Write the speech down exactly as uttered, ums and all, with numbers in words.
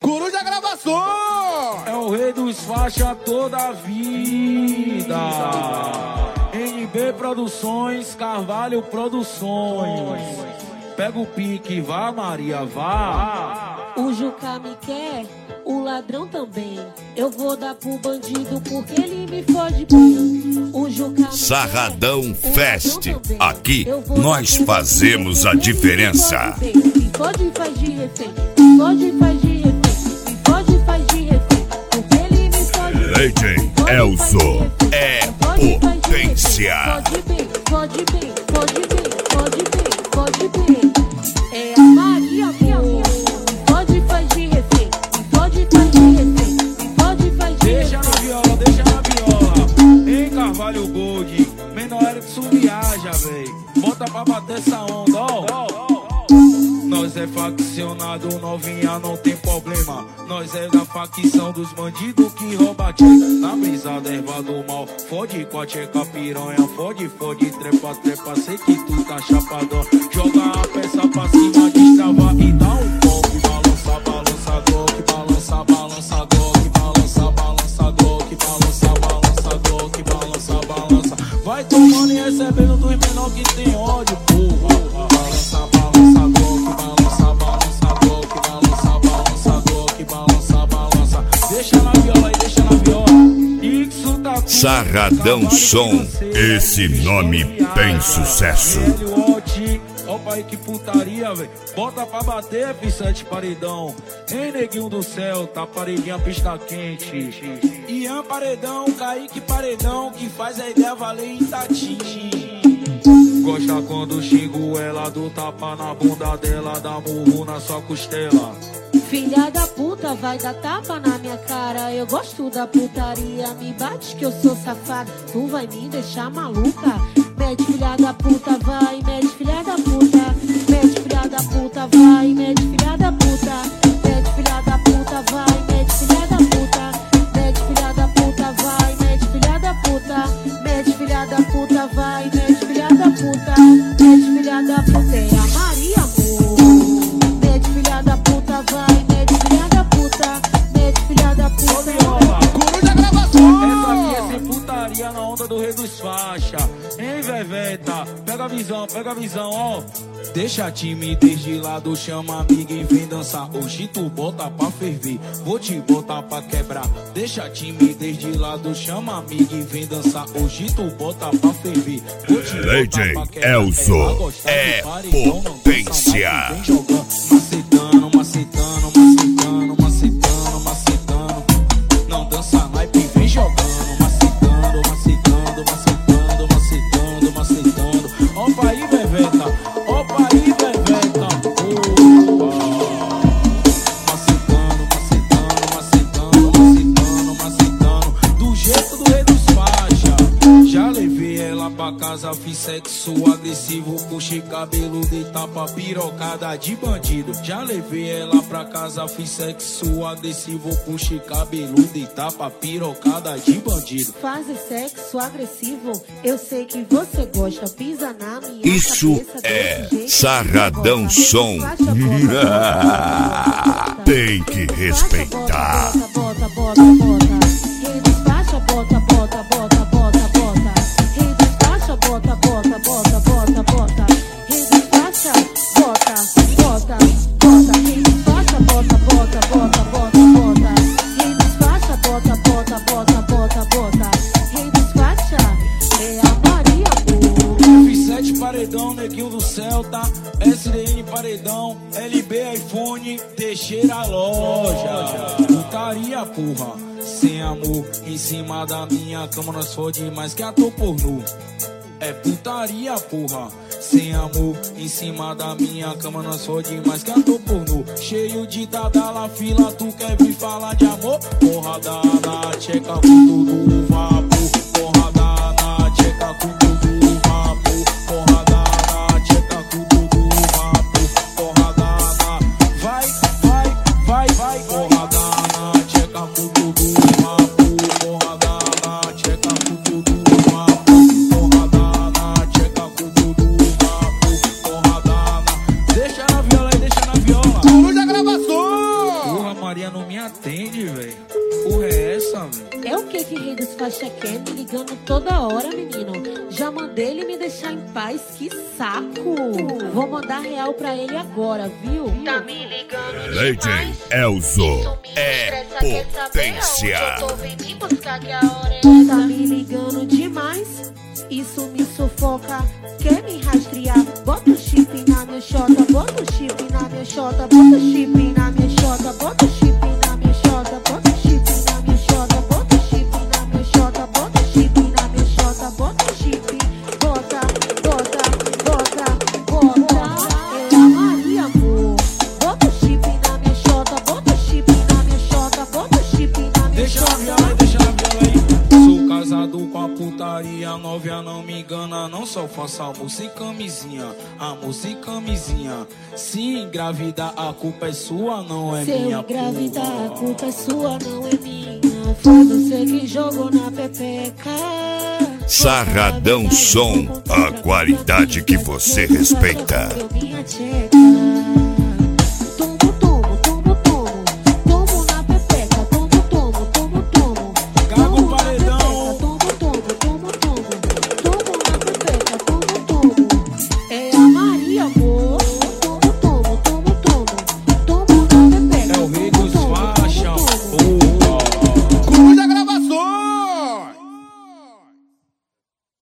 Coruja Gravações! É o rei dos faixa toda a vida. N B Produções, Carvalho Produções. Pega o pique, vá Maria, vá. O Juca me quer, o ladrão também. Eu vou dar pro bandido porque ele me fode bem. O Juca me Sarradão quer, Fest. Aqui vou nós dar pro fazemos a bandido porque ele diferença. me fode e faz de refém. Me fode e faz de refém. Me fode e faz de refém. Porque ele me fode bem. D J Elzo é potência. Fode bem, fode bem, fode bem, fode bem, fode bem. É a Maria, amor. Fode e faz de refém. Fode e faz de refém. Fode e faz de Deixa na viola, deixa na viola. Em Carvalho Gold, menor Erickson viaja, véi. Bota pra bater essa onda, ó. Nós é faccionado, novinha, não tem problema. Nós é da facção dos bandidos que rouba tcheca. Na brisada, erva do mal. Fode com a tcheca piranha. Fode, fode, trepa, trepa. Sei que tu tá chapadão. Joga a peça pra cima, destrava e dá um golpe. Balança, balança, glock. Balança, balança, glock. Balança, balança, glock. Balança, balança, glock. Balança, balança. Vai tomando e recebendo dos menor que tem ódio, porra. Balança, balança, glock. Balança, balança, glock. Balança, balança, glock. Balança, balança. Deixa na viola e deixa na viola. Isso tá tudo. Sarradão Som, esse nome tem sucesso. Opa aí que putaria, véi. Bota pra bater, F sete paredão. Ei, neguinho do céu, tá paredinha, pista quente. Ian paredão, Kaique paredão, que faz a ideia valer em Tati. Gosta quando xingo ela, do tapa na bunda dela, dá murro na sua costela. Filha da puta, vai dar tapa na minha cara. Eu gosto da putaria, me bate que eu sou safada. Tu vai me deixar maluca. Mede filha da puta, vai, mede filha da puta. Mede filha da puta, vai, mede filha da puta. Mede filha da puta, vai, mede filha da puta. Mede filha da puta, vai, mede filha da puta. Mede filha da puta, vai, mede filha da puta. Mede filha da puta, é a Maria, amor. Mede filha da puta, vai, mede filha da puta. Mede filha da puta, Coruja Gravações! Essa aqui é sem putaria na onda do rei dos faixa. Hein, Veveta? Pega a visão, pega a visão, ó. Deixa a timidez de lado, chama amiga e vem dançar. Hoje tu bota pra ferver, vou te botar pra quebrar. Deixa a timidez de lado, chama amiga e vem dançar. Hoje tu bota pra ferver, vou te D botar J pra quebrar. Elzo é potência. Vem jogando, macetando, macetando, macetando, macetando, macetando. Não dança naipe, vem jogando, macetando, macetando, macetando, macetando, macetando. Opa aí, Veveta, opa aí, Veveta. Opa. Macetando, macetando, macetando, macetando, macetando. Do jeito do rei dos faixa. Já levei ela pra casa, fiz sexo agressivo, puxei cabelo de tapa, pirocada de bandido. Já levei ela pra casa, fiz sexo agressivo, puxei cabelo de tapa, pirocada de bandido. fazer sexo agressivo, eu sei que você gosta. Pisa na minha Isso cabeça é desse jeito, Sarradão você Som. gosta. Bota, bota, bota, Tem que respeitar. Bota, bota, bota, bota. Rei dos faixa, bota, bota, bota, bota, bota. Rei dos faixa, bota, bota, bota, bota, bota. Rei dos faixa, bota, bota, bota. Rei dos faixa, bota, bota, bota, bota, bota. Rei dos faixa, bota, bota, bota, bota, bota. Rei dos faixa, é a Maria, amor. F sete paredão, neguinho do Celta, S D N paredão, L B iPhone, Teixeira loja. Putaria, porra. Sem amor, em cima da minha cama nós fode mais que ator pornô. É putaria, porra. Sem amor, em cima da minha cama nós fode mais que ator pornô. Cheio de dadala fila, tu quer vir falar de amor? Porrada na tcheca com tudo o vapor. Porrada na tcheca com tudo o vapor. Porrada na tcheca com tudo o vapor. Porrada na... Vai, vai, vai, vai. Porrada na tcheca com tudo o vapor. Porrada na tcheca com tudo o vapor. Porrada na tcheca com tudo o vapor. Porrada na... Deixa na viola e deixa na viola. Coruja Gravações! Porra, Maria. Maria não me atende, velho. Porra é essa, velho? É o que que rei dos faixa quer? Me ligando toda hora, menino. Já mandei ele me deixar em paz, que saco. Vou mandar real pra ele agora, viu? Tá me ligando Lady Elzo é potência. Tá me ligando demais, isso me sufoca. Quer me rastrear? Bota o chip na minha xota, bota o chip na minha xota, bota o chip na minha xota, bota o chip na minha xota, bota o chip na minha xota, bota o chip na minha xota, bota o chip na minha xota, bota o chip, bota, bota, bota, bota. É a Maria, amor. Bota o chip na minha xota, bota o chip na minha xota, bota o chip na minha Deixa a xota. viola aí, deixa a viola aí. Sou casado com a putaria, novia não me engana. Não só faço almoço e camisinha, almoço e camisinha. Se engravidar a culpa é sua, não é Se eu minha. engravidar, porra. a culpa é sua, não é minha. Foi você que jogou na pepeca. Sarradão Som, a qualidade que você respeita. Minha tcheca.